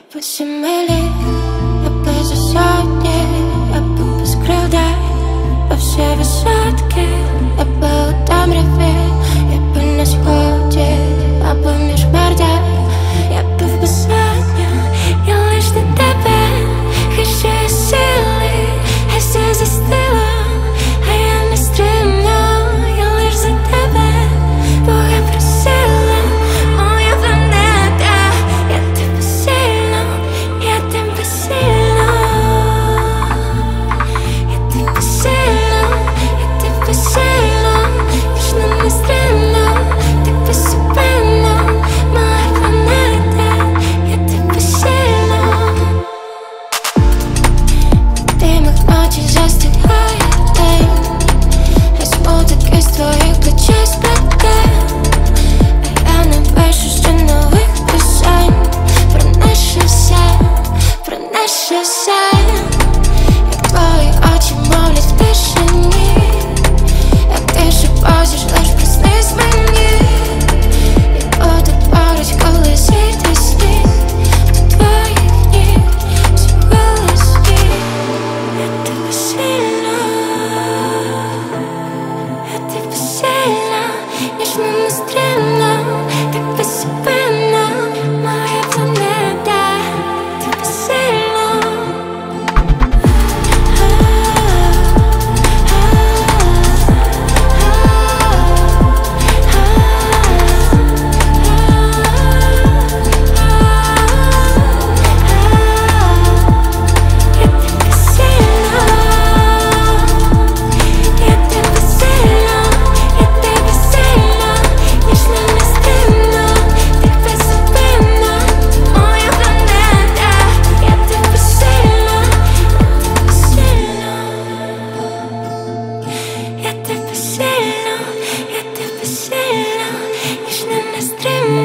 По землі, я близу сотні, я був без крила, по всі висотки, я был у темряві, я був на сході, або між мордя, я був без сотня, я лиш до тебе, хищаю сили, а все застило, а я не стримно, я лиш за тебе, бо я просила, моя планета, я тебе сильно, я тебе сильно, я тебе сильно, я тебе сильно, ніжно нестримно, тебе супинно, моя планета, я тебе сильно. Димах ночі застигає день, розмуток із твоїх плечей спаде, а я не пишу ще нових пісень про наше все, як твої очі мовлять в тишині, як ти шепочеш, лиш приснись мені, я буду поруч, коли зійде сніг, до твоїх ніг всі голосні. Я тебе сильно, я тебе сильно, ніжно нестримно, тебе супинно, моя планета, тебе сильно. Я тебе сильно, ніжно нестримно.